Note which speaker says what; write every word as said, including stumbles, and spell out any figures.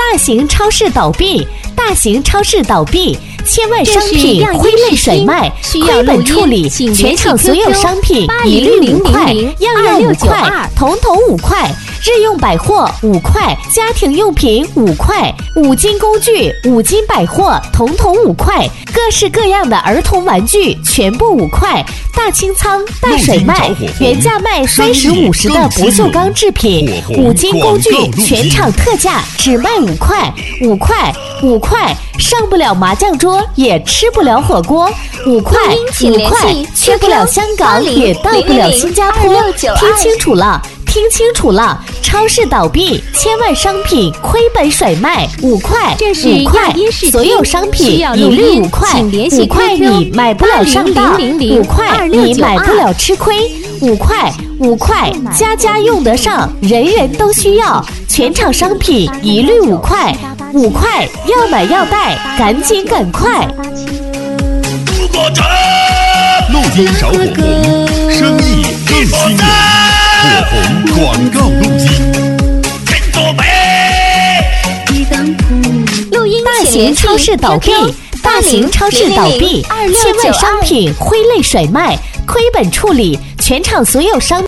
Speaker 1: 大型超市倒闭，大型超市倒闭，千万商品挥泪甩卖，亏本处理，全场所有商品一律五块，样样五块，统统五块。日用百货五块，家庭用品五块，五金工具、五金百货统统五块，各式各样的儿童玩具全部五块。大清仓、大甩卖，原价卖三十五十的不锈钢制品，五金工具全场特价只卖五块，五块，五块，上不了麻将桌也吃不了火锅，五块，五块，去不了香港也到不了新加坡，听清楚了。听清楚了，超市倒闭，千万商品亏本甩卖，五块，五块，所有商品一律五块，五块你买不了上当，五块你买不了吃亏，五块，五块，家家用得上，人人都需要，全场商品一律五块，五块，要买要带，赶紧赶快！
Speaker 2: 录音少火红，生意更兴隆。火红广告录音，
Speaker 1: 录音大型超市倒闭，大型超市倒闭，千万商品挥泪甩卖，亏本处理，全场所有商